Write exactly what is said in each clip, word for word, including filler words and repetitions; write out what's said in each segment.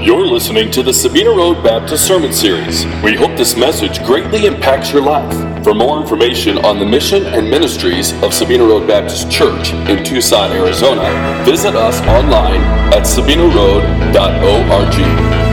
You're listening to the Sabina Road Baptist Sermon Series. We hope this message greatly impacts your life. For more information on the mission and ministries of Sabina Road Baptist Church in Tucson, Arizona, visit us online at sabina road dot org.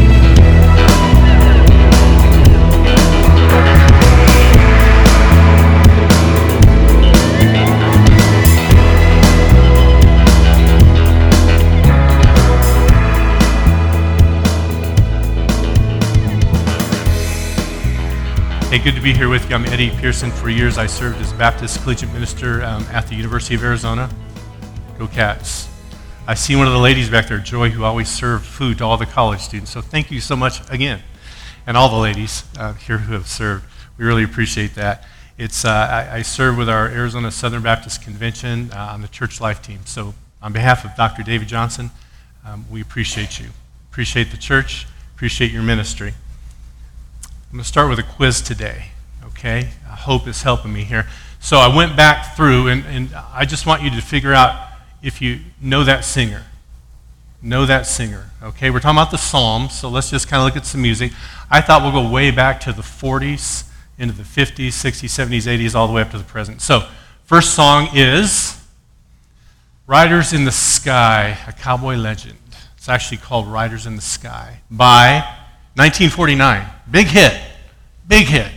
Hey, good to be here with you. I'm Eddie Pearson. For years, I served as Baptist collegiate minister um, at the University of Arizona. Go Cats. I see one of the ladies back there, Joy, who always served food to all the college students. So thank you so much again. And all the ladies uh, here who have served. We really appreciate that. It's uh, I, I serve with our Arizona Southern Baptist Convention uh, on the church life team. So on behalf of Doctor David Johnson, um, we appreciate you. Appreciate the church. Appreciate your ministry. I'm going to start with a quiz today, okay? Hope is helping me here. So I went back through, and, and I just want you to figure out if you know that singer. Know that singer, okay? We're talking about the Psalms, so let's just kind of look at some music. I thought we'll go way back to the forties, into the fifties, sixties, seventies, eighties, all the way up to the present. So first song is Riders in the Sky, a cowboy legend. It's actually called Riders in the Sky by nineteen forty-nine. Big hit. Big hit.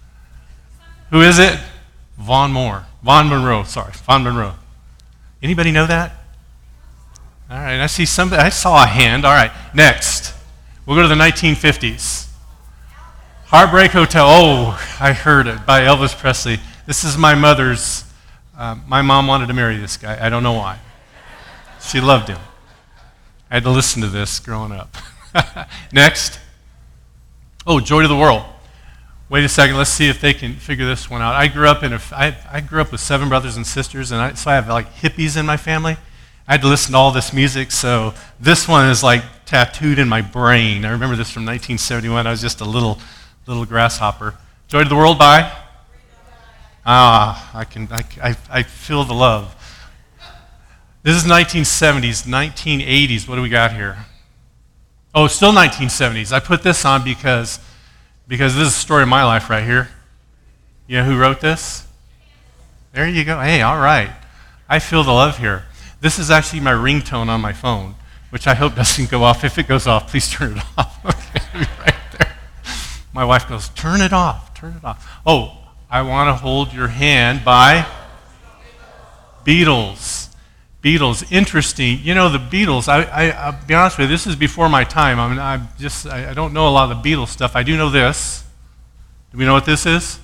Who is it? Vaughn Moore. Vaughn Monroe, sorry. Vaughn Monroe. Anybody know that? All right, I see somebody. I saw a hand. All right, next. We'll go to the nineteen fifties. Heartbreak Hotel. Oh, I heard it by Elvis Presley. This is my mother's. Uh, my mom wanted to marry this guy. I don't know why. She loved him. I had to listen to this growing up. Next. Oh, Joy to the World. Wait a second. Let's see if they can figure this one out. I grew up in a. I, I grew up with seven brothers and sisters, and I, so I have like hippies in my family. I had to listen to all this music, so this one is like tattooed in my brain. I remember this from nineteen seventy-one. I was just a little, little grasshopper. Joy to the World by. Ah, I can. I, I, I feel the love. This is nineteen seventies, nineteen eighties. What do we got here? Oh, still nineteen seventies. I put this on because, because this is the story of my life right here. You know who wrote this? There you go. Hey, all right. I feel the love here. This is actually my ringtone on my phone, which I hope doesn't go off. If it goes off, please turn it off. Okay, right there. My wife goes, turn it off, turn it off. Oh, I Want to Hold Your Hand by Beatles. Beatles, interesting. You know, the Beatles, I, I, I'll be honest with you, this is before my time. I mean, I'm just, I, I don't know a lot of the Beatles stuff. I do know this. Do we know what this is?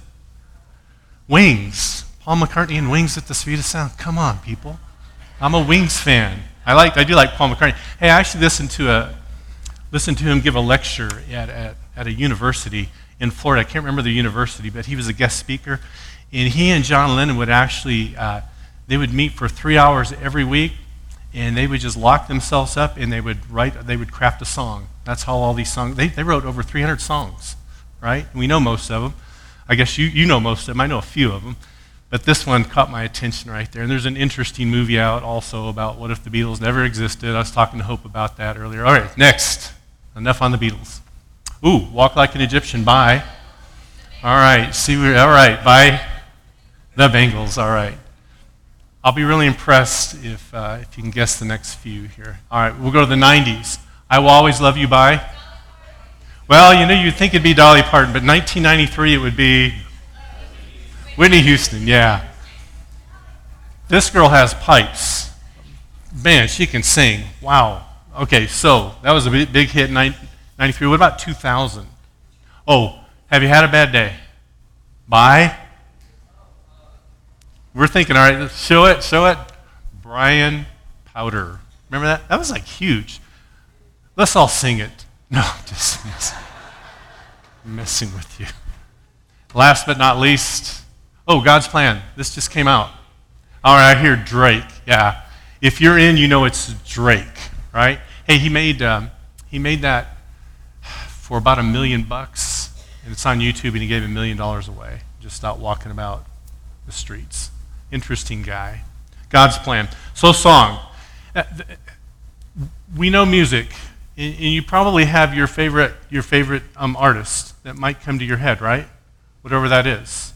Wings. Paul McCartney and Wings at the Speed of Sound. Come on, people. I'm a Wings fan. I like, I do like Paul McCartney. Hey, I actually listened to a, listened to him give a lecture at, at, at a university in Florida. I can't remember the university, but he was a guest speaker. And he and John Lennon would actually, uh, they would meet for three hours every week, and they would just lock themselves up, and they would write, they would craft a song. That's how all these songs, they, they wrote over three hundred songs, right? We know most of them. I guess you, you know most of them. I know a few of them. But this one caught my attention right there. And there's an interesting movie out also about what if the Beatles never existed. I was talking to Hope about that earlier. All right, next. Enough on the Beatles. Ooh, Walk Like an Egyptian by. All right, see, all right, by the Bengals. All right. I'll be really impressed if uh, if you can guess the next few here. All right, we'll go to the nineties. I Will Always Love You by. Well, you know, you'd think it'd be Dolly Parton, but nineteen ninety-three it would be Whitney Houston, yeah. This girl has pipes. Man, she can sing. Wow. Okay, so that was a big, big hit in ninety-three. What about two thousand? Oh, Have You Had a Bad Day? By? We're thinking, all right, show it, show it. Brian Powder. Remember that? That was like huge. Let's all sing it. No, just messing, messing with you. Last but not least, oh, God's Plan. This just came out. All right, I hear Drake. Yeah. If you're in, you know it's Drake, right? Hey, he made um, he made that for about a million bucks, and it's on YouTube, and he gave a million dollars away just out walking about the streets. Interesting guy. God's Plan. So song. We know music. And, and you probably have your favorite your favorite um, artist that might come to your head, right? Whatever that is.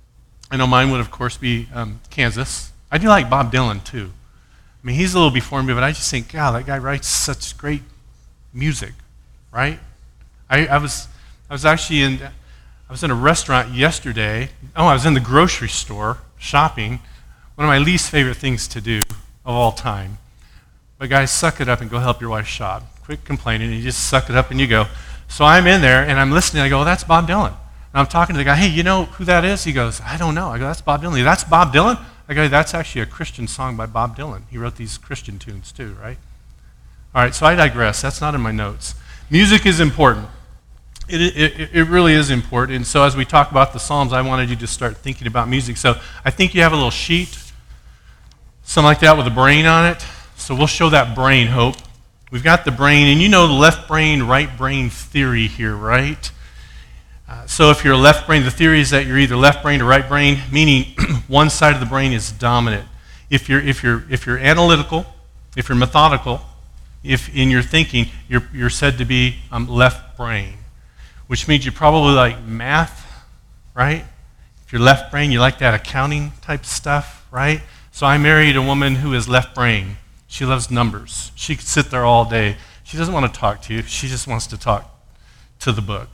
I know mine would, of course, be um, Kansas. I do like Bob Dylan, too. I mean, he's a little before me, but I just think, God, that guy writes such great music, right? I, I was I was actually in I was in a restaurant yesterday. Oh, I was in the grocery store shopping. One of my least favorite things to do of all time. But guys, suck it up and go help your wife shop. Quit complaining. You just suck it up and you go. So I'm in there and I'm listening. I go, oh, that's Bob Dylan. And I'm talking to the guy. Hey, you know who that is? He goes, I don't know. I go, that's Bob Dylan. That's Bob Dylan? I go, that's actually a Christian song by Bob Dylan. He wrote these Christian tunes too, right? All right, so I digress. That's not in my notes. Music is important. It, it, it really is important. And so as we talk about the Psalms, I wanted you to start thinking about music. So I think you have a little sheet, something like that with a brain on it. So we'll show that brain, Hope. We've got the brain, and you know the left brain, right brain theory here, right? Uh, so if you're left brain, the theory is that you're either left brain or right brain, meaning one side of the brain is dominant. If you're, if you're, if you're analytical, if you're methodical, if in your thinking, you're, you're said to be um, left brain, which means you probably like math, right? If you're left brain, you like that accounting type stuff, right? So I married a woman who is left brain. She loves numbers. She could sit there all day. She doesn't want to talk to you. She just wants to talk to the book.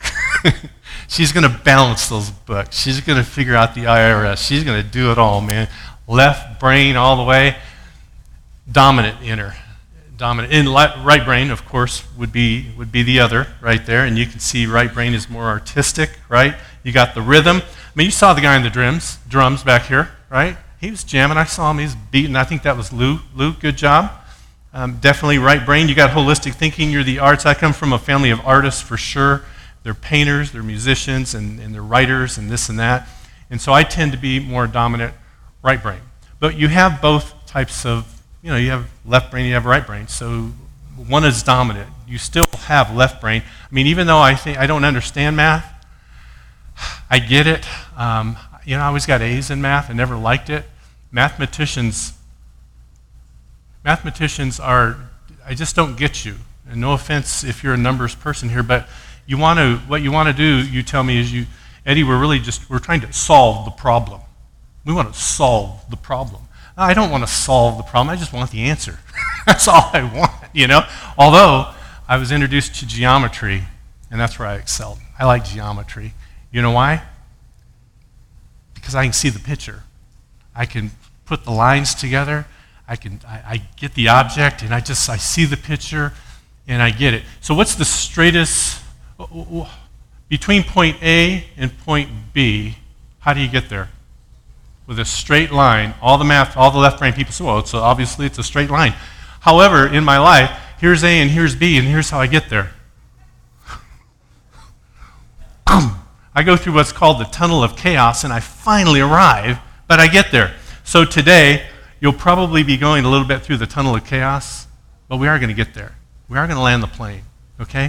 She's going to balance those books. She's going to figure out the I R S. She's going to do it all, man. Left brain all the way. Dominant in her. Dominant. In right brain, of course, would be would be the other right there. And you can see right brain is more artistic, right? You got the rhythm. I mean, you saw the guy in the drums, drums back here, right? He was jamming. I saw him. He was beating. I think that was Lou. Lou, good job. Um, definitely right brain. You got holistic thinking. You're the arts. I come from a family of artists for sure. They're painters, they're musicians, and, and they're writers, and this and that. And so I tend to be more dominant right brain. But you have both types of, you know, you have left brain, you have right brain. So one is dominant. You still have left brain. I mean, even though I think I don't understand math, I get it. Um, you know, I always got A's in math. I never liked it. Mathematicians, mathematicians are, I just don't get you. And no offense if you're a numbers person here, but you want to, what you want to do, you tell me, is you, Eddie, we're really just, we're trying to solve the problem. We want to solve the problem. I don't want to solve the problem. I just want the answer. That's all I want, you know? Although I was introduced to geometry, and that's where I excelled. I like geometry. You know why? Because I can see the picture. I can put the lines together. I can, I, I get the object, and I just, I see the picture, and I get it. So what's the straightest, between point A and point B, how do you get there? With a straight line. All the math, all the left brain people say, well, so obviously it's a straight line. However, in my life, here's A and here's B, and here's how I get there. I go through what's called the tunnel of chaos, and I finally arrive, but I get there. So today, you'll probably be going a little bit through the tunnel of chaos, but we are going to get there. We are going to land the plane, okay?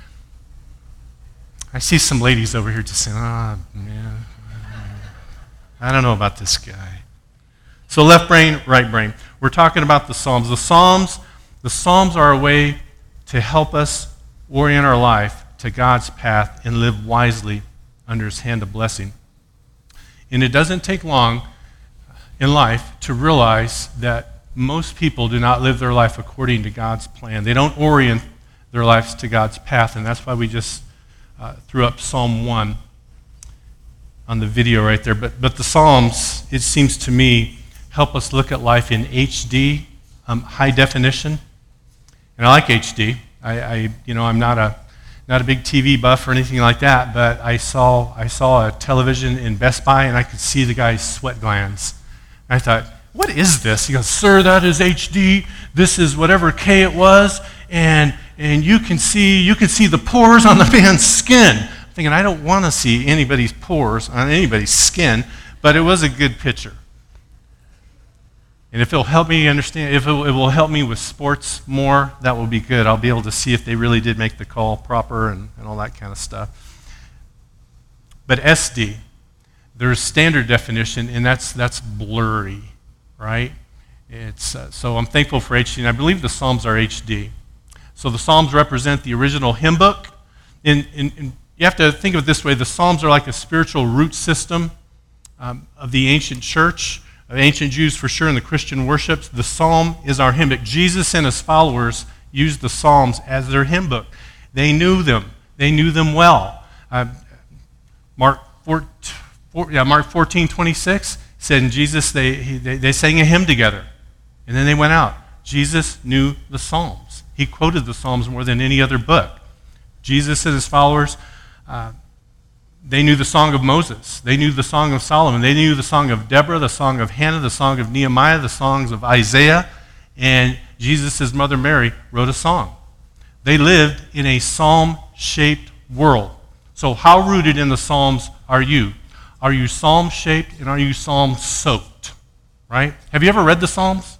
I see some ladies over here just saying, ah, oh, man, I don't know about this guy. So left brain, right brain. We're talking about the Psalms. The Psalms, the Psalms are a way to help us orient our life to God's path and live wisely under His hand of blessing. And it doesn't take long in life to realize that most people do not live their life according to God's plan. They don't orient their lives to God's path, and that's why we just uh, threw up Psalm one on the video right there. But but the Psalms, it seems to me, help us look at life in H D, um, high definition. And I like H D. I, I you know I'm not a not a big T V buff or anything like that, but I saw I saw a television in Best Buy and I could see the guy's sweat glands. And I thought, what is this? He goes, sir, that is H D. This is whatever K it was, and and you can see you can see the pores on the man's skin. I'm thinking, I don't want to see anybody's pores on anybody's skin, but it was a good picture. And if it'll help me understand, if it will, it will help me with sports more, that will be good. I'll be able to see if they really did make the call proper and, and all that kind of stuff. But S D, there's standard definition, and that's that's blurry, right? It's uh, so I'm thankful for H D, and I believe the Psalms are H D. So the Psalms represent the original hymn book. In, in, in, you have to think of it this way. The Psalms are like a spiritual root system um, of the ancient church, of ancient Jews for sure, and the Christian worships. The Psalm is our hymn book. Jesus and his followers used the Psalms as their hymn book. They knew them. They knew them well. Uh, Mark, four, four, yeah, Mark fourteen twenty-six said in Jesus, they, he, they, they sang a hymn together, and then they went out. Jesus knew the Psalms. He quoted the Psalms more than any other book. Jesus and his followers, uh, they knew the song of Moses. They knew the song of Solomon. They knew the song of Deborah, the song of Hannah, the song of Nehemiah, the songs of Isaiah, and Jesus' mother Mary wrote a song. They lived in a psalm-shaped world. So how rooted in the Psalms are you? Are you psalm-shaped and are you psalm-soaked? Right? Have you ever read the Psalms?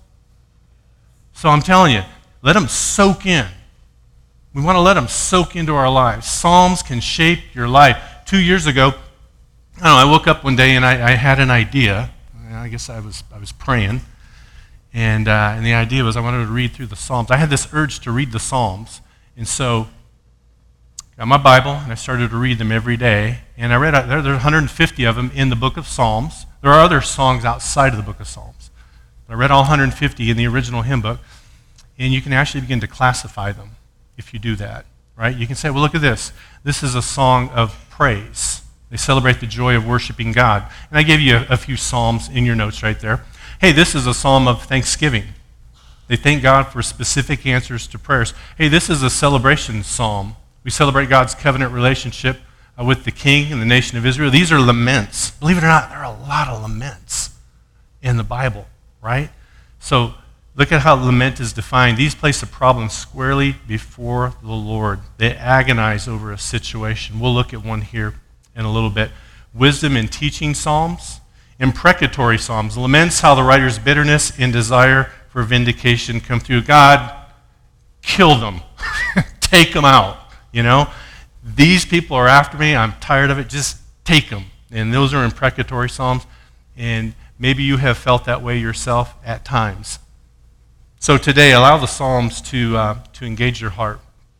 So I'm telling you, let them soak in. We want to let them soak into our lives. Psalms can shape your life. Two years ago, I don't know, I woke up one day and I, I had an idea. I guess I was I was praying. And, uh, and the idea was I wanted to read through the Psalms. I had this urge to read the Psalms. And so I got my Bible and I started to read them every day. And I read, there, there are one hundred fifty of them in the book of Psalms. There are other songs outside of the book of Psalms. But I read all one hundred fifty in the original hymn book. And you can actually begin to classify them if you do that, right? You can say, well, look at this. This is a song of praise. They celebrate the joy of worshiping God. And I gave you a, a few psalms in your notes right there. Hey, this is a psalm of thanksgiving. They thank God for specific answers to prayers. Hey, this is a celebration psalm. We celebrate God's covenant relationship uh, with the king and the nation of Israel. These are laments. Believe it or not, there are a lot of laments in the Bible, right? So look at how lament is defined. These place a problem squarely before the Lord. They agonize over a situation. We'll look at one here in a little bit. Wisdom in teaching psalms. Imprecatory psalms. Laments how the writer's bitterness and desire for vindication come through. God, kill them. Take them out. You know, these people are after me. I'm tired of it. Just take them. And those are imprecatory psalms. And maybe you have felt that way yourself at times. So today, allow the Psalms to, uh, to engage your heart.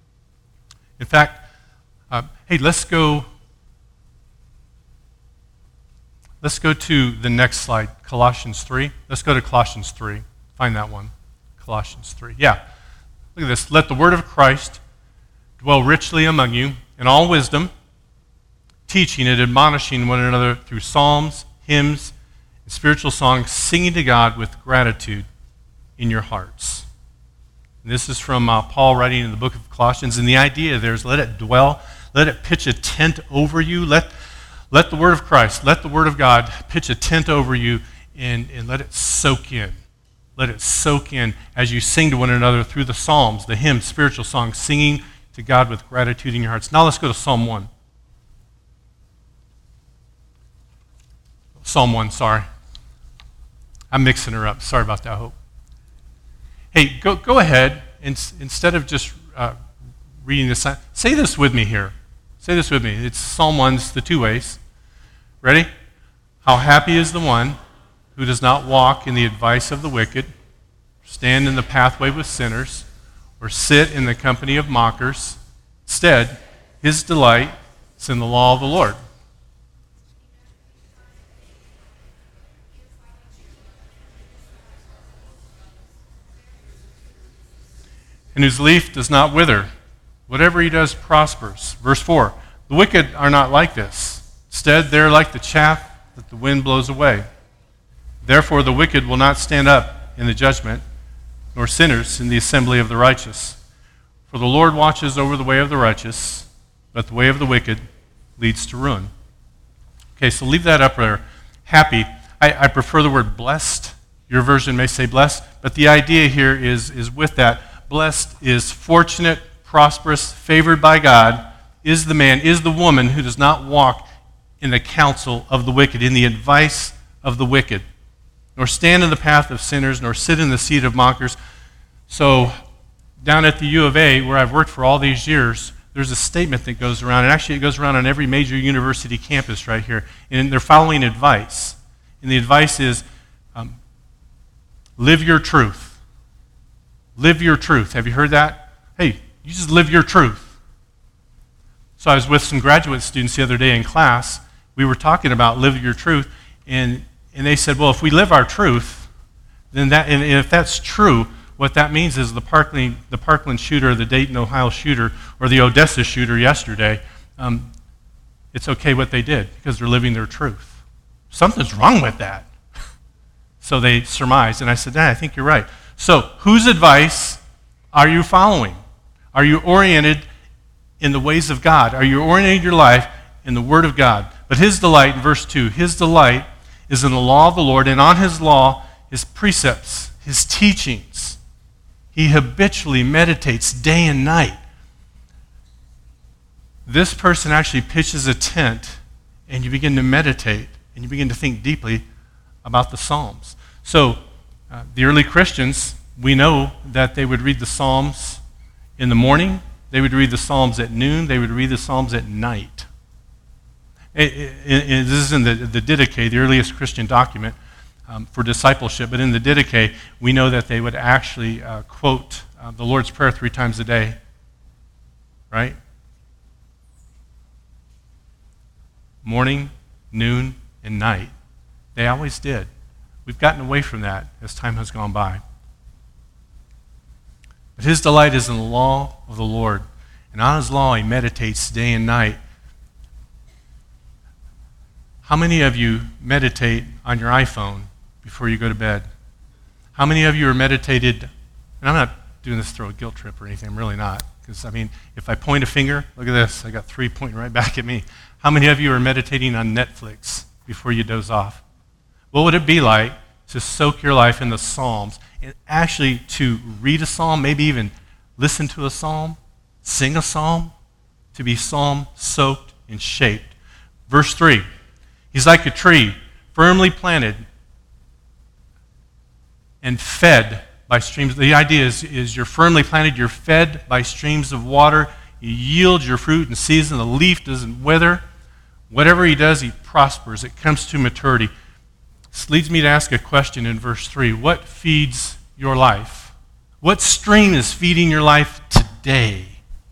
In fact, uh, hey, let's go, let's go to the next slide, Colossians three. Let's go to Colossians three. Find that one, Colossians three. Yeah, look at this. Let the word of Christ dwell richly among you in all wisdom, teaching and admonishing one another through psalms, hymns, and spiritual songs, singing to God with gratitude in your hearts. And this is from uh, Paul writing in the book of Colossians, and the idea there is let it dwell, let it pitch a tent over you, let, let the word of Christ, let the word of God pitch a tent over you, and, and let it soak in. Let it soak in as you sing to one another through the psalms, the hymns, spiritual songs, singing to God with gratitude in your hearts. Now let's go to Psalm one. Psalm one, sorry. I'm mixing her up. Sorry about that, Hope. Hey, go, go ahead, and instead of just uh, reading this, say this with me here. Say this with me. It's Psalm one's the two ways. Ready? How happy is the one who does not walk in the advice of the wicked, stand in the pathway with sinners, or sit in the company of mockers. Instead, his delight is in the law of the Lord. And whose leaf does not wither. Whatever he does prospers. Verse four, the wicked are not like this. Instead, they're like the chaff that the wind blows away. Therefore, the wicked will not stand up in the judgment, nor sinners in the assembly of the righteous. For the Lord watches over the way of the righteous, but the way of the wicked leads to ruin. Okay, so leave that up there. Happy. I, I prefer the word blessed. Your version may say blessed, but the idea here is, is with that. Blessed is fortunate, prosperous, favored by God, is the man, is the woman who does not walk in the counsel of the wicked, in the advice of the wicked, nor stand in the path of sinners, nor sit in the seat of mockers. So down at the U of A, where I've worked for all these years, there's a statement that goes around, and actually it goes around on every major university campus right here, and they're following advice. And the advice is, um, live your truth. Live your truth. Have you heard that? hey, you just live your truth. So I was with some graduate students the other day in class. We were talking about live your truth, and, and they said, well, if we live our truth, then that, and if that's true, what that means is the Parkland, the Parkland shooter, the Dayton, Ohio shooter, or the Odessa shooter yesterday, um, it's okay what they did because they're living their truth. Something's wrong with that. So they surmised, and I said, nah, I think you're right. So whose advice are you following? Are you oriented in the ways of God? Are you orienting your life in the Word of God? But his delight, in verse two, his delight is in the law of the Lord, and on his law, his precepts, his teachings. He habitually meditates day and night. This person actually pitches a tent, and you begin to meditate, and you begin to think deeply about the Psalms. So uh, the early Christians, we know that they would read the Psalms in the morning, they would read the Psalms at noon, they would read the Psalms at night. It, it, it, this is in the, the Didache, the earliest Christian document um, for discipleship, but in the Didache, we know that they would actually uh, quote uh, the Lord's Prayer three times a day, right? Morning, noon, and night. They always did. We've gotten away from that as time has gone by. But his delight is in the law of the Lord, and on his law he meditates day and night. How many of you meditate on your iPhone before you go to bed? How many of you are meditated, and I'm not doing this to throw a guilt trip or anything, I'm really not, because I mean, if I point a finger, look at this, I got three pointing right back at me. How many of you are meditating on Netflix before you doze off? What would it be like to soak your life in the Psalms and actually to read a psalm, maybe even listen to a psalm, sing a psalm, to be psalm soaked and shaped? Verse three, he's like a tree firmly planted and fed by streams. The idea is, is you're firmly planted, you're fed by streams of water, you yield your fruit in season, the leaf doesn't wither. Whatever he does, he prospers. It comes to maturity. This leads me to ask a question in verse three. What feeds your life? What stream is feeding your life today?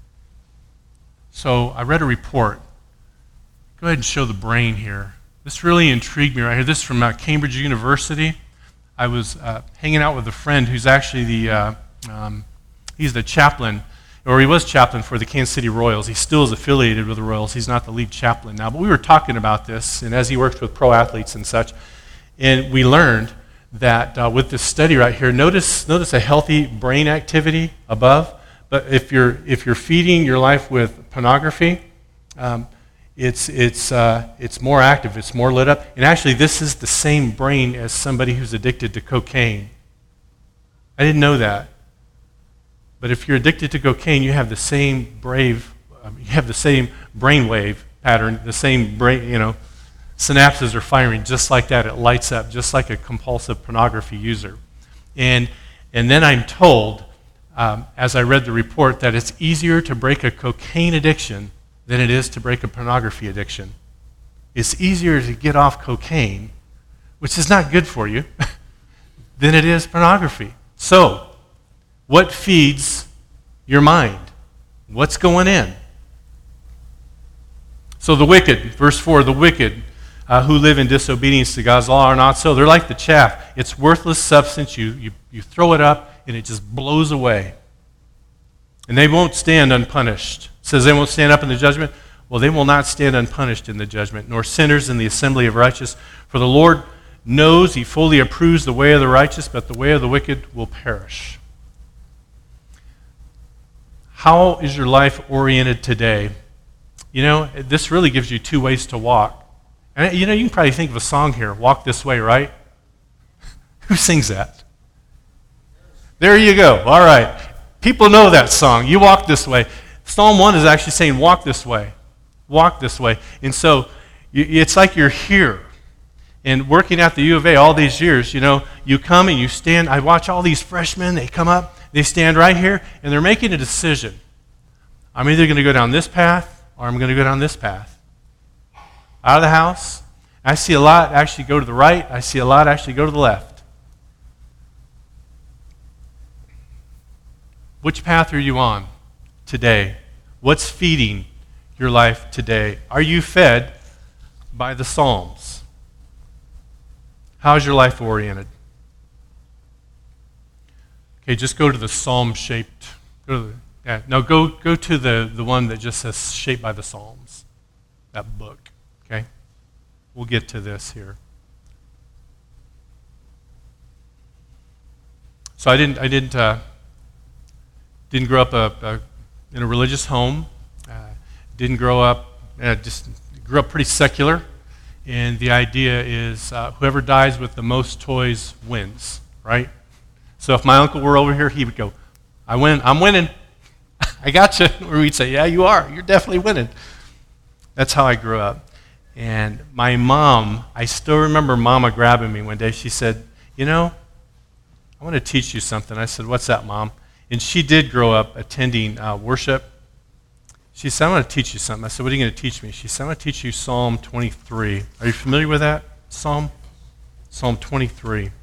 So I read a report. Go ahead and show the brain here. This really intrigued me right here. This is from uh, Cambridge University. I was uh, hanging out with a friend who's actually the, uh, um, he's the chaplain, or he was chaplain for the Kansas City Royals. He still is affiliated with the Royals. He's not the lead chaplain now. But we were talking about this, and as he works with pro athletes and such, and we learned that uh, with this study right here, notice notice a healthy brain activity above. But if you're if you're feeding your life with pornography, um, it's it's uh, it's more active. It's more lit up. And actually, this is the same brain as somebody who's addicted to cocaine. I didn't know that. But if you're addicted to cocaine, you have the same brave, um, you have the same brainwave pattern, the same brain, you know, synapses are firing just like that. It lights up just like a compulsive pornography user. And and then I'm told, um, as I read the report, that it's easier to break a cocaine addiction than it is to break a pornography addiction. It's easier to get off cocaine, which is not good for you, than it is pornography. So, what feeds your mind? What's going in? So the wicked, verse four, the wicked uh, who live in disobedience to God's law are not so. They're like the chaff. It's worthless substance. You, you, you throw it up and it just blows away. And they won't stand unpunished. It says they won't stand up in the judgment. Well, they will not stand unpunished in the judgment, nor sinners in the assembly of righteous. For the Lord knows, he fully approves the way of the righteous, but the way of the wicked will perish. How is your life oriented today? You know, this really gives you two ways to walk. And you know, you can probably think of a song here, Walk This Way, right? Who sings that? There you go. All right. People know that song. You walk this way. Psalm one is actually saying, walk this way. Walk this way. And so it's like you're here. And working at the U of A all these years, you know, you come and you stand. I watch all these freshmen. They come up. They stand right here, and they're making a decision. I'm either going to go down this path, or I'm going to go down this path. Out of the house, I see a lot actually go to the right. I see a lot actually go to the left. Which path are you on? today? What's feeding your life today? Are you fed by the Psalms? How's your life oriented? Okay, just go to the Psalm-shaped. Go to the, yeah, no, go go to the, the one that just says shaped by the Psalms. That book. Okay? We'll get to this here. So I didn't I didn't uh, didn't grow up a, a, in a religious home. Uh, didn't grow up uh, just grew up pretty secular. And the idea is uh, whoever dies with the most toys wins, right? So if my uncle were over here, he would go, "I win. I'm winning. I got you." Or we'd say, "Yeah, you are. You're definitely winning." That's how I grew up. And my mom, I still remember Mama grabbing me one day. She said, "You know, I want to teach you something." I said, "What's that, Mom?" And she did grow up attending uh, worship. She said, "I want to teach you something." I said, "What are you going to teach me?" She said, "I want to teach you Psalm twenty-three. Are you familiar with that Psalm? Psalm twenty-three.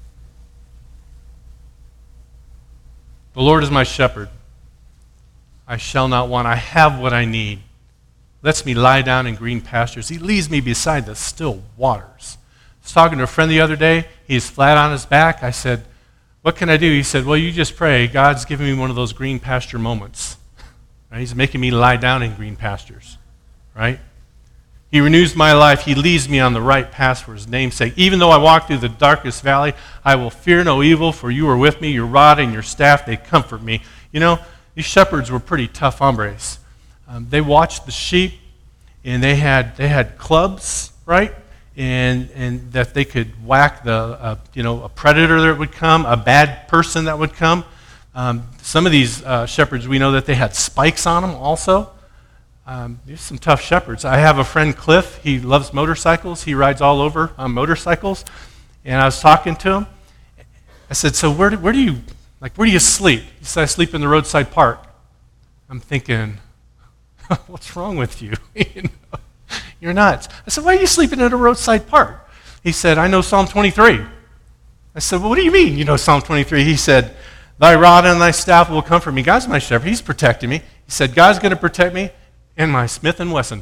"The Lord is my shepherd. I shall not want. I have what I need. Lets me lie down in green pastures. He leads me beside the still waters." I was talking to a friend the other day. He's flat on his back. I said, "What can I do?" He said, "Well, you just pray. God's giving me one of those green pasture moments. Right? He's making me lie down in green pastures. Right? He renews my life. He leads me on the right path for his name's sake. Even though I walk through the darkest valley, I will fear no evil, for you are with me. Your rod and your staff, they comfort me." You know, these shepherds were pretty tough hombres. Um, they watched the sheep, and they had they had clubs, right? And and that they could whack the uh, you know a predator that would come, a bad person that would come. Um, some of these uh, shepherds, we know that they had spikes on them also. Um, there's some tough shepherds. I have a friend, Cliff. He loves motorcycles. He rides all over on motorcycles. And I was talking to him. I said, "So where do, where do you like where do you sleep?" He said, "I sleep in the roadside park." I'm thinking, what's wrong with you? you know, you're nuts. I said, "Why are you sleeping in a roadside park?" He said, "I know Psalm twenty-three. I said, "Well, what do you mean you know Psalm twenty-three? He said, "Thy rod and thy staff will comfort me." God's my shepherd. He's protecting me. He said, "God's going to protect me and my Smith and Wesson."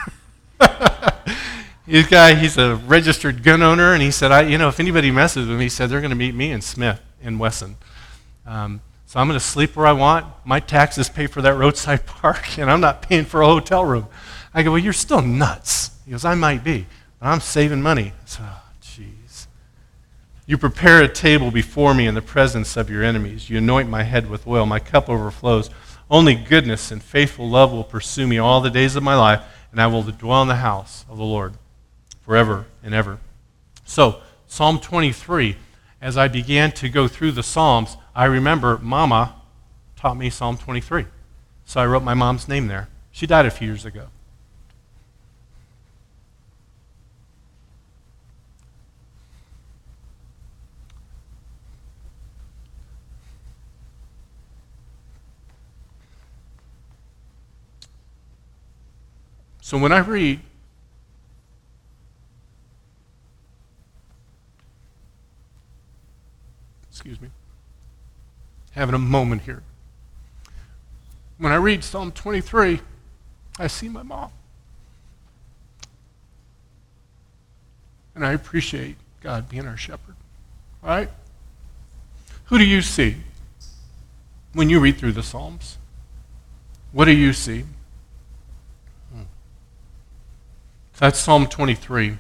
This guy, he's a registered gun owner, and he said, "I, you know, if anybody messes with me," he said, "they're going to meet me in Smith and Wesson. Um, so I'm going to sleep where I want. My taxes pay for that roadside park, and I'm not paying for a hotel room." I go, "Well, you're still nuts." He goes, "I might be, but I'm saving money." I said, "Oh, jeez. You prepare a table before me in the presence of your enemies. You anoint my head with oil. My cup overflows. Only goodness and faithful love will pursue me all the days of my life, and I will dwell in the house of the Lord forever and ever." So, Psalm twenty-three, as I began to go through the Psalms, I remember Mama taught me Psalm twenty-three. So I wrote my mom's name there. She died a few years ago. So when I read excuse me, having a moment here. When I read Psalm twenty-three, I see my mom. And I appreciate God being our shepherd. All right? Who do you see when you read through the Psalms? What do you see? Hmm. That's Psalm twenty-three.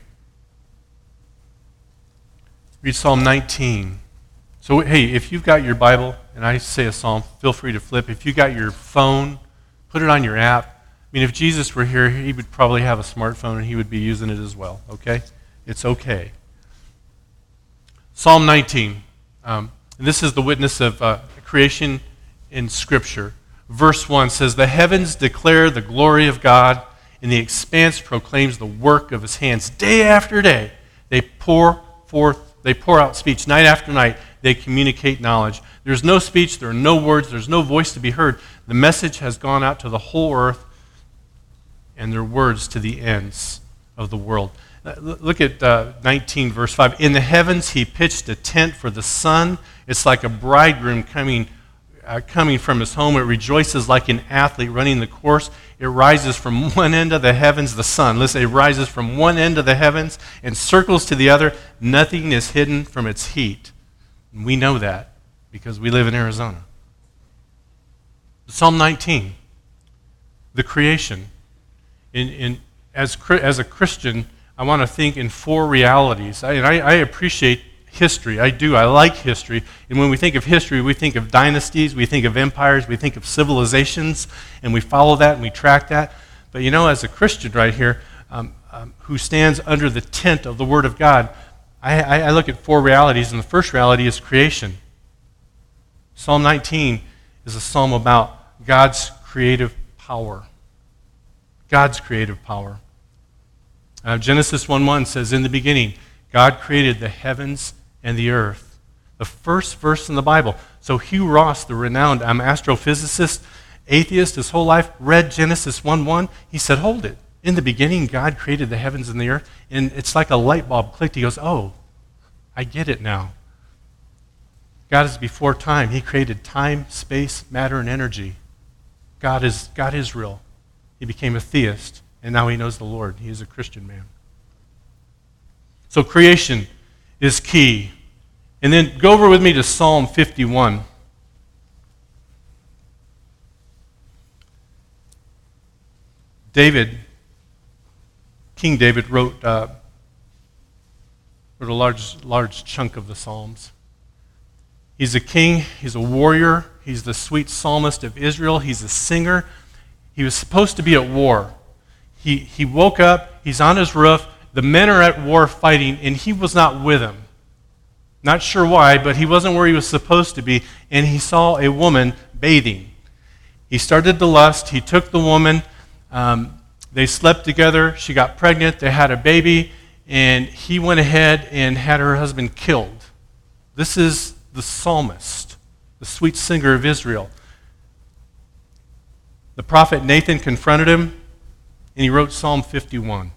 Read Psalm nineteen. So, hey, if you've got your Bible, and I say a psalm, feel free to flip. If you've got your phone, put it on your app. I mean, if Jesus were here, he would probably have a smartphone, and he would be using it as well, okay? It's okay. Psalm nineteen. Um, and this is the witness of uh, creation in Scripture. Verse one says, "The heavens declare the glory of God, and the expanse proclaims the work of his hands. Day after day, they pour forth, they pour out speech. Night after night, they communicate knowledge. There's no speech, there are no words, there's no voice to be heard. The message has gone out to the whole earth, and their words to the ends of the world." Look at uh, nineteen, verse five. "In the heavens he pitched a tent for the sun. It's like a bridegroom coming uh, coming from his home. It rejoices like an athlete running the course. It rises from one end of the heavens, the sun. Listen, it rises from one end of the heavens and circles to the other. Nothing is hidden from its heat. And we know that because we live in Arizona. Psalm nineteen, the creation. In, in, as, as a Christian, I want to think in four realities. I, and I, I appreciate history. I do. I like history. And when we think of history, we think of dynasties, we think of empires, we think of civilizations, and we follow that and we track that. But you know, as a Christian right here, um, um, who stands under the tent of the Word of God, I, I, I look at four realities, and the first reality is creation. Psalm nineteen is a psalm about God's creative power. God's creative power. Uh, Genesis one one says, in the beginning, God created the heavens and the earth. The first verse in the Bible. So Hugh Ross, the renowned um, astrophysicist, atheist his whole life, read Genesis one one. He said, hold it. In the beginning, God created the heavens and the earth. And it's like a light bulb clicked. He goes, oh, I get it now. God is before time. He created time, space, matter, and energy. God is, God is real. He became a theist, and now he knows the Lord. He is a Christian man. So creation is key. And then go over with me to Psalm fifty-one. David, King David wrote, uh, wrote a large, large chunk of the Psalms. He's a king, he's a warrior, he's the sweet psalmist of Israel, he's a singer. He was supposed to be at war. He, he woke up, he's on his roof, the men are at war fighting, and he was not with them. Not sure why, but he wasn't where he was supposed to be, and he saw a woman bathing. He started to lust, he took the woman, um, they slept together, she got pregnant, they had a baby, and he went ahead and had her husband killed. This is the psalmist, the sweet singer of Israel. The prophet Nathan confronted him, and he wrote Psalm fifty-one.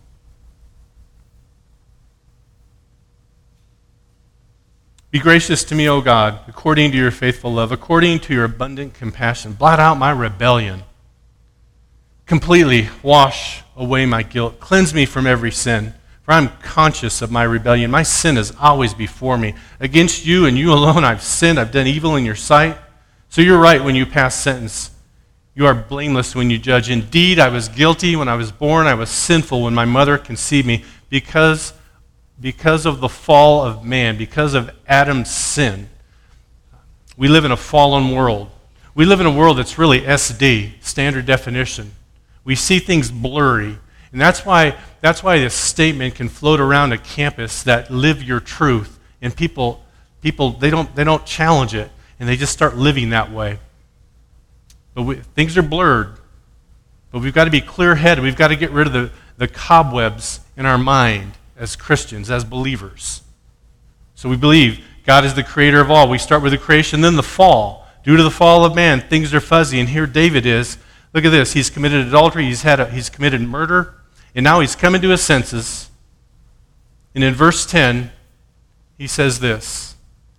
Be gracious to me, O God, according to your faithful love, according to your abundant compassion. Blot out my rebellion. Completely wash away my guilt. Cleanse me from every sin, for I am conscious of my rebellion. My sin is always before me. Against you and you alone I've sinned. I've done evil in your sight. So you're right when you pass sentence. You are blameless when you judge. Indeed, I was guilty when I was born. I was sinful when my mother conceived me. Because, because of the fall of man, because of Adam's sin, we live in a fallen world. We live in a world that's really S D, standard definition. We see things blurry. And that's why, that's why this statement can float around a campus that live your truth. And people, people they don't, they don't challenge it. And they just start living that way. But we, things are blurred. But we've got to be clear-headed. We've got to get rid of the, the cobwebs in our mind as Christians, as believers. So we believe God is the creator of all. We start with the creation, then the fall. Due to the fall of man, things are fuzzy. And here David is. Look at this. He's committed adultery. He's, had a, he's committed murder. And now he's coming to his senses. And in verse ten, he says this.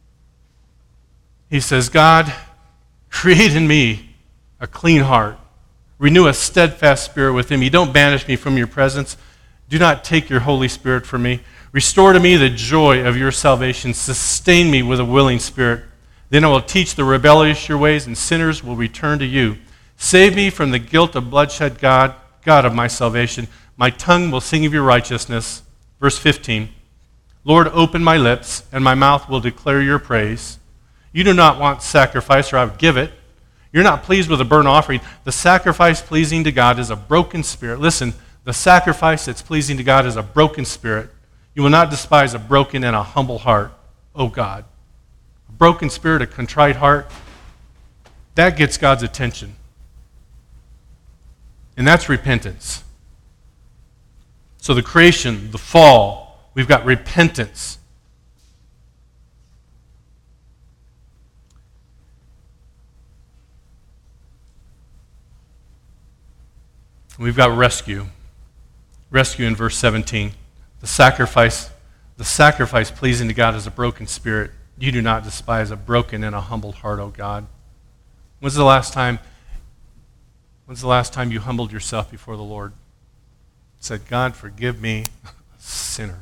He says, God, create in me a clean heart. Renew a steadfast spirit within me. Don't banish me from your presence. Do not take your Holy Spirit from me. Restore to me the joy of your salvation. Sustain me with a willing spirit. Then I will teach the rebellious your ways, and sinners will return to you. Save me from the guilt of bloodshed, God, God of my salvation. My tongue will sing of your righteousness. Verse fifteen. Lord, open my lips, and my mouth will declare your praise. You do not want sacrifice, or I would give it. You're not pleased with a burnt offering. The sacrifice pleasing to God is a broken spirit. Listen, the sacrifice that's pleasing to God is a broken spirit. You will not despise a broken and a humble heart, O God. A broken spirit, a contrite heart, that gets God's attention. And that's repentance. So the creation, the fall, we've got repentance. We've got rescue. Rescue in verse seventeen. The sacrifice, the sacrifice pleasing to God is a broken spirit. You do not despise a broken and a humbled heart, O God. When's the last time, when's the last time you humbled yourself before the Lord? Said, God, forgive me, a sinner.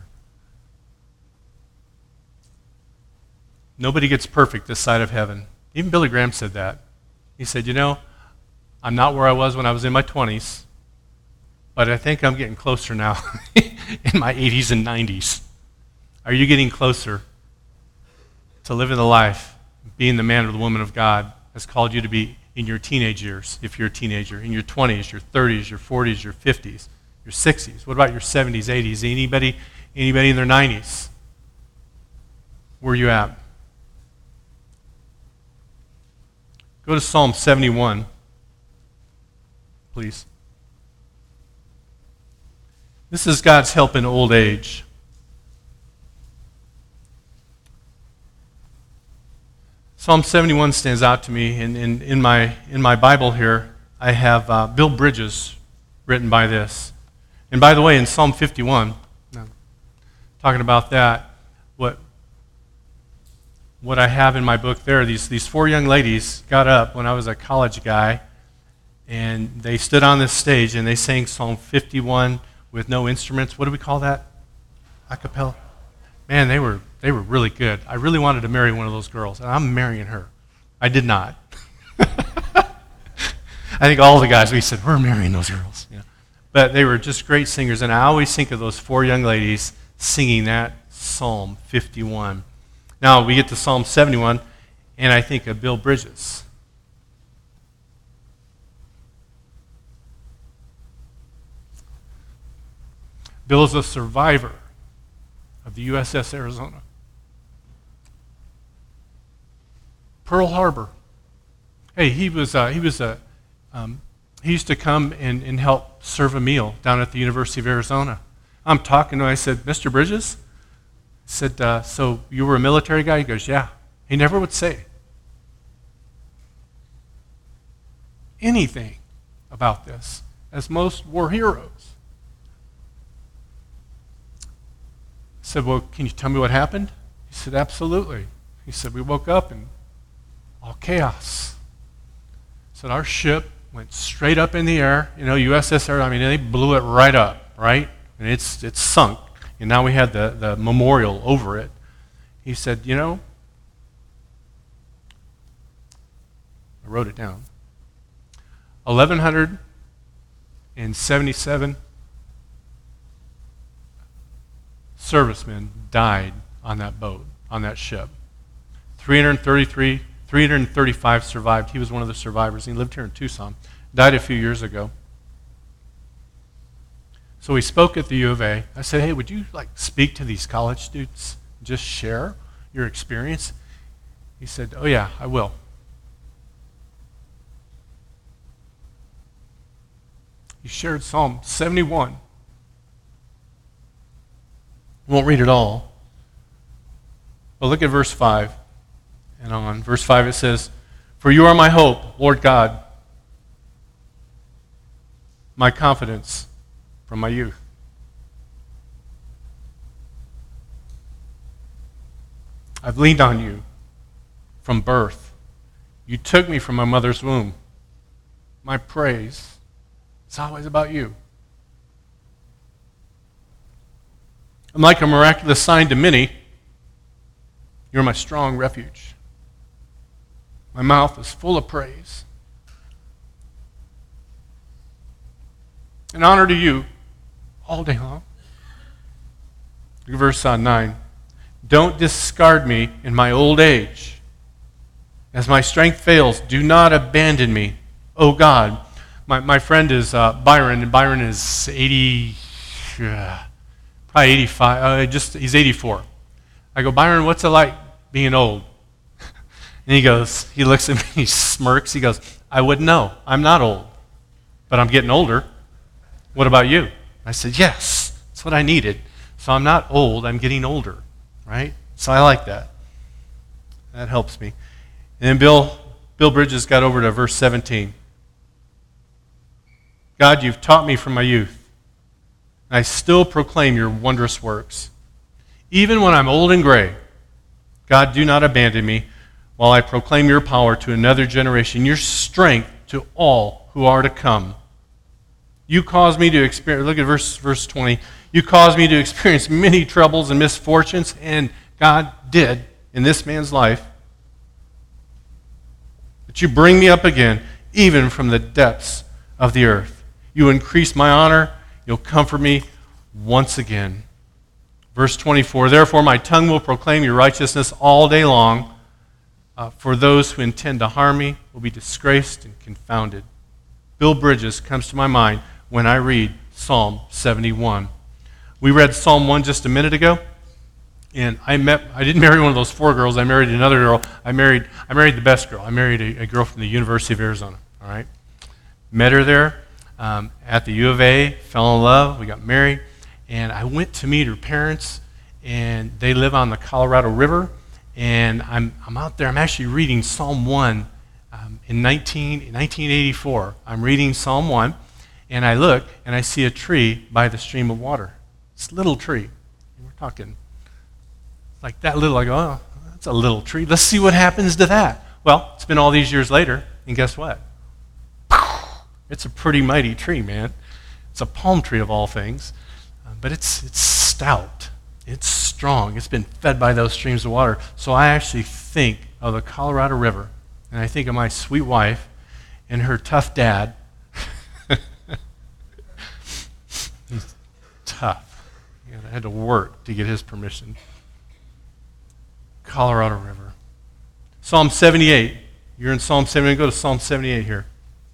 Nobody gets perfect this side of heaven. Even Billy Graham said that. He said, you know, I'm not where I was when I was in my twenties, but I think I'm getting closer now in my eighties and nineties. Are you getting closer to living the life, being the man or the woman of God has called you to be in your teenage years, if you're a teenager, in your twenties, your thirties, your forties, your fifties, your sixties? What about your seventies, eighties? Anybody, anybody in their nineties? Where are you at? Go to Psalm seventy-one, please. This is God's help in old age. Psalm seventy-one stands out to me. In, in, in, my, in my Bible here, I have uh, Bill Bridges written by this. And by the way, in Psalm fifty-one, talking about that, what what I have in my book there, these, these four young ladies got up when I was a college guy, and they stood on this stage and they sang Psalm fifty-one with no instruments. What do we call that? A cappella? Man, they were they were really good. I really wanted to marry one of those girls, and I'm marrying her. I did not. I think all the guys, we said, we're marrying those girls. You know? But they were just great singers, and I always think of those four young ladies singing that Psalm fifty-one. Now, we get to Psalm seventy-one, and I think of Bill Bridges. Bill is a survivor of the U S S Arizona. Pearl Harbor. Hey, he was uh, he was a um, he used to come and, and help serve a meal down at the University of Arizona. I'm talking to him. I said, Mister Bridges, I said, uh, so you were a military guy? He goes, yeah. He never would say anything about this, as most war heroes. I said, well, can you tell me what happened? He said, absolutely. He said, we woke up and all chaos. He said, our ship went straight up in the air. You know, U S S Arizona, I mean, they blew it right up, right? And it's it's sunk. And now we had the, the memorial over it. He said, you know, I wrote it down. eleven seventy-seven servicemen died on that boat, on that ship. three hundred thirty-three, three hundred thirty-five survived. He was one of the survivors. He lived here in Tucson. Died a few years ago. So he spoke at the U of A. I said, hey, would you like speak to these college students? Just share your experience? He said, oh yeah, I will. He shared Psalm seventy-one. Won't read it all. But look at verse five and on. Verse five it says, for you are my hope, Lord God, my confidence from my youth. I've leaned on you from birth. You took me from my mother's womb. My praise is always about you. I'm like a miraculous sign to many. You're my strong refuge. My mouth is full of praise. And honor to you all day long. Verse nine. Don't discard me in my old age. As my strength fails, do not abandon me, O God. My, my friend is uh, Byron, and Byron is eighty, uh, probably eighty-five, uh, just, he's eighty-four. I go, Byron, what's it like being old? And he goes, he looks at me, he smirks, he goes, I wouldn't know. I'm not old, but I'm getting older. What about you? I said, yes, that's what I needed. So I'm not old, I'm getting older, right? So I like that. That helps me. And then Bill, Bill Bridges got over to verse seventeen. God, you've taught me from my youth. I still proclaim your wondrous works. Even when I'm old and gray, God, do not abandon me while I proclaim your power to another generation, your strength to all who are to come. You caused me to experience, look at verse, verse twenty, you caused me to experience many troubles and misfortunes, and God did in this man's life. But you bring me up again, even from the depths of the earth. You increase my honor, you'll comfort me once again. Verse twenty-four, therefore my tongue will proclaim your righteousness all day long. Uh, for those who intend to harm me will be disgraced and confounded. Bill Bridges comes to my mind when I read Psalm seventy-one. We read Psalm one just a minute ago, and I met, I didn't marry one of those four girls, I married another girl. I married, I married the best girl. I married a, a girl from the University of Arizona, all right? Met her there um, at the U of A, fell in love, we got married, and I went to meet her parents, and they live on the Colorado River. And I'm I'm out there. I'm actually reading Psalm one um, in nineteen eighty-four. I'm reading Psalm one, and I look, and I see a tree by the stream of water. This little tree. And we're talking like that little. I go, oh, that's a little tree. Let's see what happens to that. Well, it's been all these years later, and guess what? It's a pretty mighty tree, man. It's a palm tree of all things, uh, but it's it's stout. It's strong. It's been fed by those streams of water. So I actually think of the Colorado River, and I think of my sweet wife and her tough dad. He's tough. You know, I had to work to get his permission. Colorado River. Psalm seventy-eight. You're in Psalm seventy-eight. Go to Psalm seventy-eight here.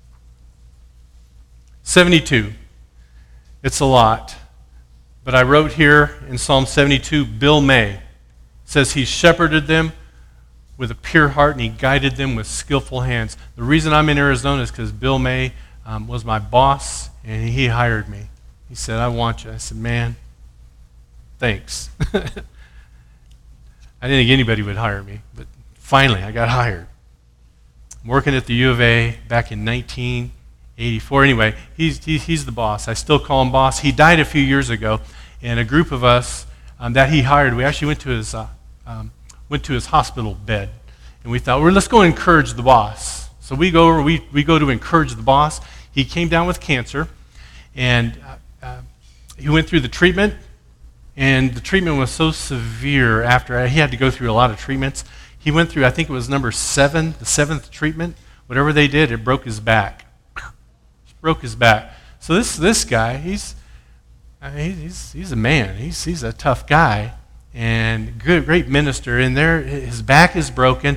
seventy-two. It's a lot. But I wrote here in Psalm seventy-two, Bill May says he shepherded them with a pure heart and he guided them with skillful hands. The reason I'm in Arizona is because Bill May um, was my boss and he hired me. He said, I want you. I said, man, thanks. I didn't think anybody would hire me, but finally I got hired. I'm working at the U of A back in nineteen eighty-four. Anyway, he's, he, he's the boss. I still call him boss. He died a few years ago, and a group of us um, that he hired, we actually went to his uh, um, went to his hospital bed, and we thought, well, let's go encourage the boss. So we go over, we, we go to encourage the boss. He came down with cancer, and uh, uh, he went through the treatment, and the treatment was so severe after, he had to go through a lot of treatments. He went through, I think it was number seven, the seventh treatment. Whatever they did, it broke his back. Broke his back. So this this guy, he's uh, he's he's a man. He's he's a tough guy and good great minister. And there, his back is broken.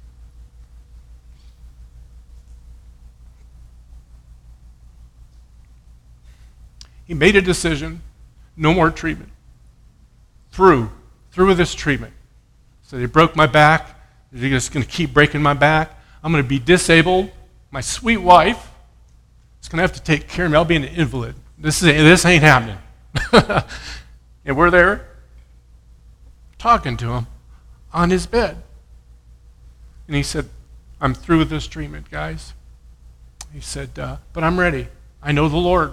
He made a decision: no more treatment. Through through with this treatment. So they broke my back. They're just going to keep breaking my back. I'm going to be disabled. My sweet wife is going to have to take care of me. I'll be an invalid. This, is, this ain't happening. And we're there talking to him on his bed. And he said, I'm through with this treatment, guys. He said, uh, but I'm ready. I know the Lord.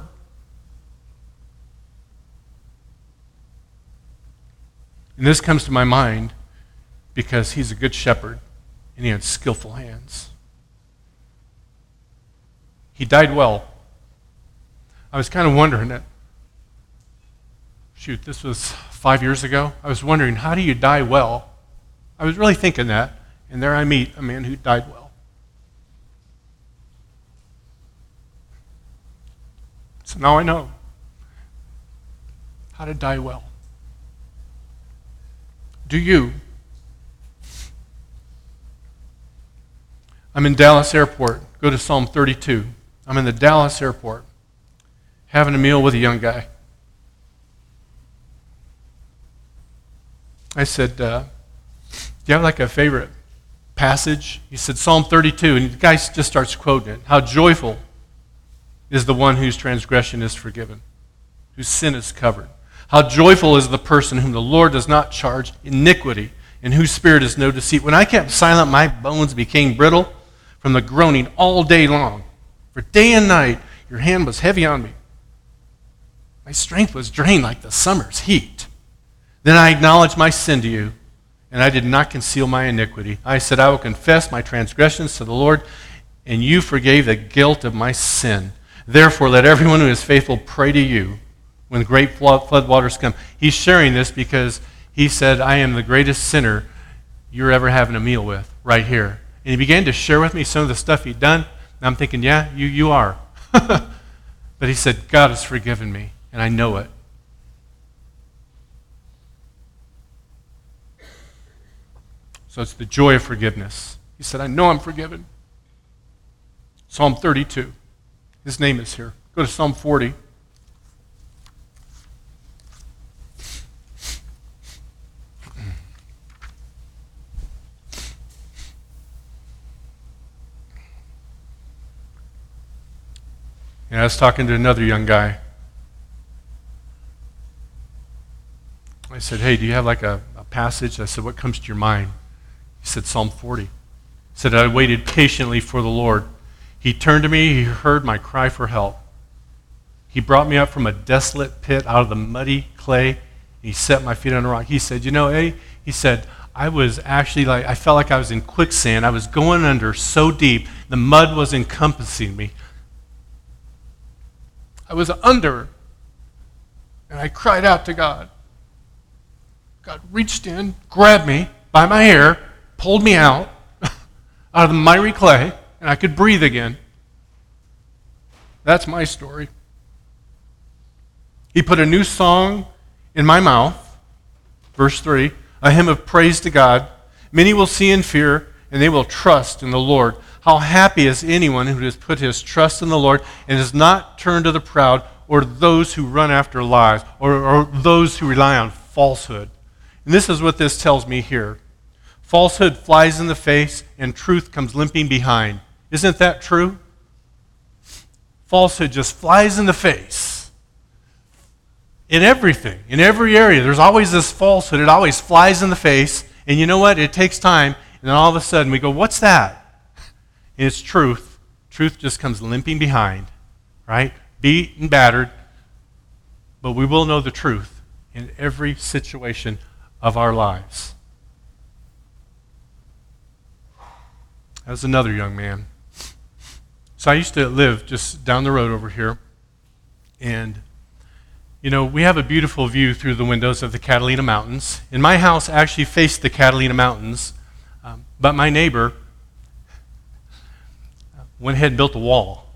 And this comes to my mind because he's a good shepherd and he had skillful hands. He died well. I was kind of wondering that. Shoot, this was five years ago. I was wondering, how do you die well? I was really thinking that, and there I meet a man who died well. So now I know how to die well. Do you? I'm in Dallas Airport. Go to Psalm thirty-two. I'm in the Dallas airport having a meal with a young guy. I said, uh, do you have like a favorite passage? He said, Psalm thirty-two. And the guy just starts quoting it. How joyful is the one whose transgression is forgiven, whose sin is covered. How joyful is the person whom the Lord does not charge iniquity, in whose spirit is no deceit. When I kept silent, my bones became brittle from the groaning all day long. For day and night, your hand was heavy on me. My strength was drained like the summer's heat. Then I acknowledged my sin to you, and I did not conceal my iniquity. I said, I will confess my transgressions to the Lord, and you forgave the guilt of my sin. Therefore, let everyone who is faithful pray to you when the great flood, flood waters come. He's sharing this because he said, I am the greatest sinner you're ever having a meal with right here. And he began to share with me some of the stuff he'd done. And I'm thinking, yeah, you, you are. But he said, God has forgiven me, and I know it. So it's the joy of forgiveness. He said, I know I'm forgiven. Psalm thirty-two. His name is here. Go to Psalm forty. And I was talking to another young guy. I said, hey, do you have like a, a passage? I said, what comes to your mind? He said, Psalm forty. He said, I waited patiently for the Lord. He turned to me. He heard my cry for help. He brought me up from a desolate pit out of the muddy clay. And he set my feet on a rock. He said, you know, Eddie, he said, I was actually like, I felt like I was in quicksand. I was going under so deep. The mud was encompassing me. I was under, and I cried out to God. God reached in, grabbed me by my hair, pulled me out, out of the miry clay, and I could breathe again. That's my story. He put a new song in my mouth, verse three, a hymn of praise to God. Many will see and fear, and they will trust in the Lord. How happy is anyone who has put his trust in the Lord and does not turn to the proud or those who run after lies or, or those who rely on falsehood. And this is what this tells me here. Falsehood flies in the face and truth comes limping behind. Isn't that true? Falsehood just flies in the face. In everything, in every area, there's always this falsehood. It always flies in the face. And you know what? It takes time. And then all of a sudden we go, what's that? And it's truth. Truth just comes limping behind, right? Beat and battered. But we will know the truth in every situation of our lives. That was another young man. So I used to live just down the road over here. And, you know, we have a beautiful view through the windows of the Catalina Mountains. And my house actually faced the Catalina Mountains. Um, but my neighbor went ahead and built a wall.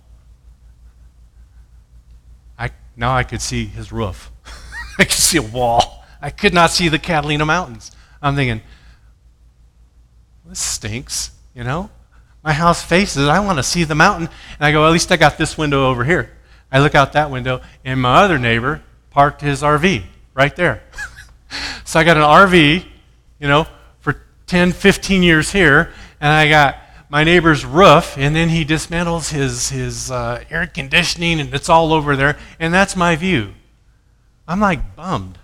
I now I could see his roof. I could see a wall. I could not see the Catalina Mountains. I'm thinking, this stinks, you know? My house faces it. I want to see the mountain. And I go, at least I got this window over here. I look out that window, and my other neighbor parked his R V right there. So I got an R V, you know, for ten, fifteen years here, and I got my neighbor's roof, and then he dismantles his, his uh, air conditioning, and it's all over there, and that's my view. I'm like bummed.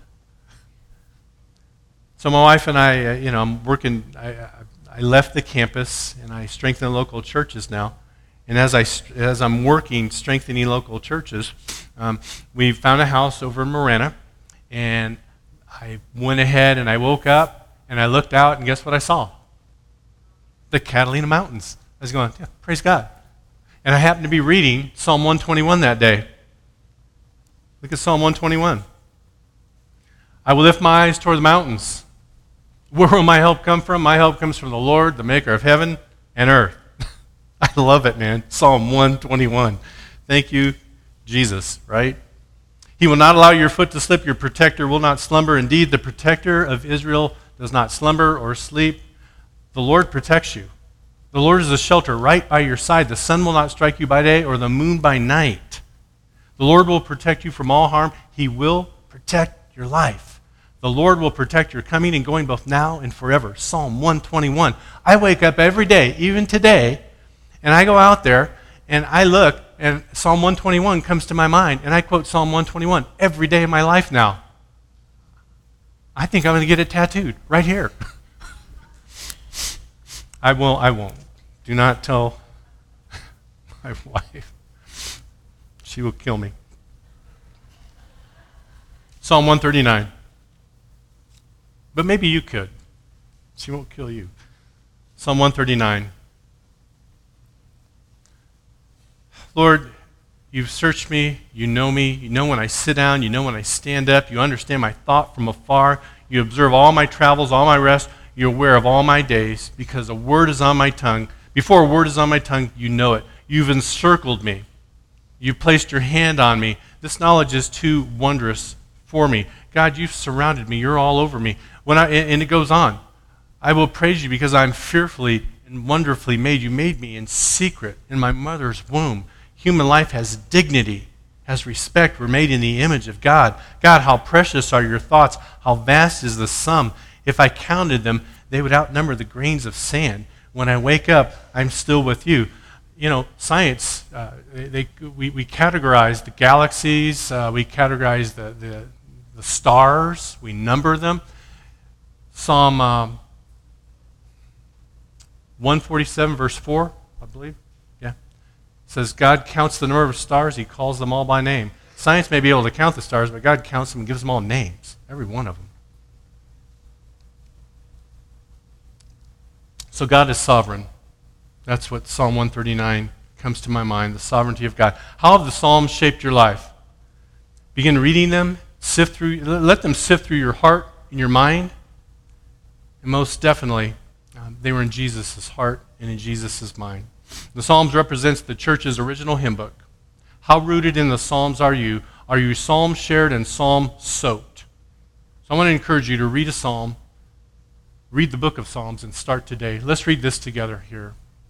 So my wife and I, uh, you know, I'm working, I, I left the campus, and I strengthen local churches now. And as, I, as I'm working, strengthening local churches, um, we found a house over in Marana, and I went ahead and I woke up, and I looked out, and guess what I saw? The Catalina Mountains. I was going, yeah, praise God. And I happened to be reading Psalm one twenty-one that day. Look at Psalm one twenty-one. I will lift my eyes toward the mountains. Where will my help come from? My help comes from the Lord, the maker of heaven and earth. I love it, man. Psalm one twenty-one. Thank you, Jesus, right? He will not allow your foot to slip. Your protector will not slumber. Indeed, the protector of Israel does not slumber or sleep. The Lord protects you. The Lord is a shelter right by your side. The sun will not strike you by day or the moon by night. The Lord will protect you from all harm. He will protect your life. The Lord will protect your coming and going both now and forever. Psalm one twenty-one. I wake up every day, even today, and I go out there and I look and Psalm one twenty-one comes to my mind, and I quote Psalm one twenty-one every day of my life now. I think I'm going to get it tattooed right here. I won't, I won't. Do not tell my wife. She will kill me. Psalm one thirty-nine. But maybe you could. She won't kill you. Psalm one thirty-nine. Lord, you've searched me, you know me, you know when I sit down, you know when I stand up, you understand my thought from afar, you observe all my travels, all my rest, you're aware of all my days, because a word is on my tongue. Before a word is on my tongue, you know it. You've encircled me. You've placed your hand on me. This knowledge is too wondrous for me. God, you've surrounded me. You're all over me. When I, and it goes on. I will praise you because I'm fearfully and wonderfully made. You made me in secret in my mother's womb. Human life has dignity, has respect. We're made in the image of God. God, how precious are your thoughts. How vast is the sum. If I counted them, they would outnumber the grains of sand. When I wake up, I'm still with you. You know, science, uh, they, they, we, we categorize the galaxies, uh, we categorize the, the, the stars, we number them. Psalm um, one forty-seven, verse four, I believe, yeah, says, God counts the number of stars, he calls them all by name. Science may be able to count the stars, but God counts them and gives them all names, every one of them. So God is sovereign. That's what Psalm one thirty-nine comes to my mind, the sovereignty of God. How have the Psalms shaped your life? Begin reading them, sift through, let them sift through your heart and your mind. And most definitely, um, they were in Jesus' heart and in Jesus' mind. The Psalms represents the church's original hymn book. How rooted in the Psalms are you? Are you psalm shared and psalm soaked? So I want to encourage you to read a psalm, read the book of Psalms, and start today. Let's read this together here.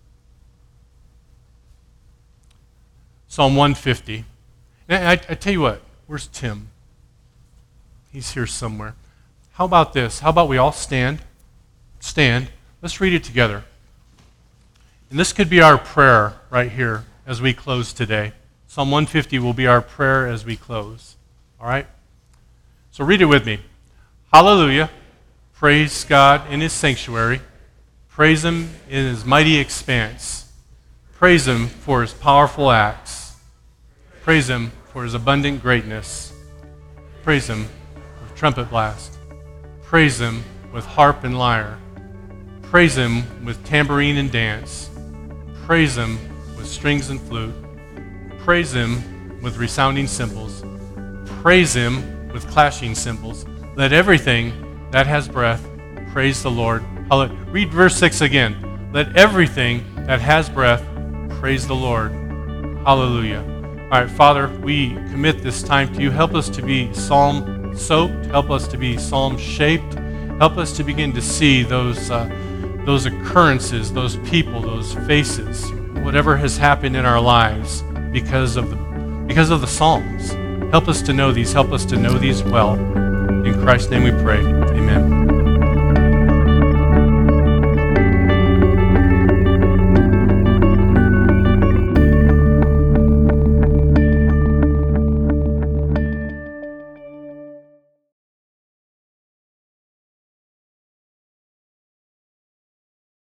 Psalm one fifty. And I, I tell you what, where's Tim? He's here somewhere. How about this? How about we all stand? Stand. Let's read it together. And this could be our prayer right here as we close today. Psalm one fifty will be our prayer as we close. All right? So read it with me. Hallelujah. Praise God in his sanctuary. Praise him in his mighty expanse. Praise him for his powerful acts. Praise him for his abundant greatness. Praise him with trumpet blast. Praise him with harp and lyre. Praise him with tambourine and dance. Praise him with strings and flute. Praise him with resounding cymbals. Praise him with clashing cymbals. Let everything that has breath praise the Lord. Read verse six again. Let everything that has breath praise the Lord. Hallelujah. All right, Father, we commit this time to you. Help us to be psalm-soaked. Help us to be psalm-shaped. Help us to begin to see those uh, those occurrences, those people, those faces, whatever has happened in our lives because of the because of the Psalms. Help us to know these. Help us to know these well. In Christ's name we pray.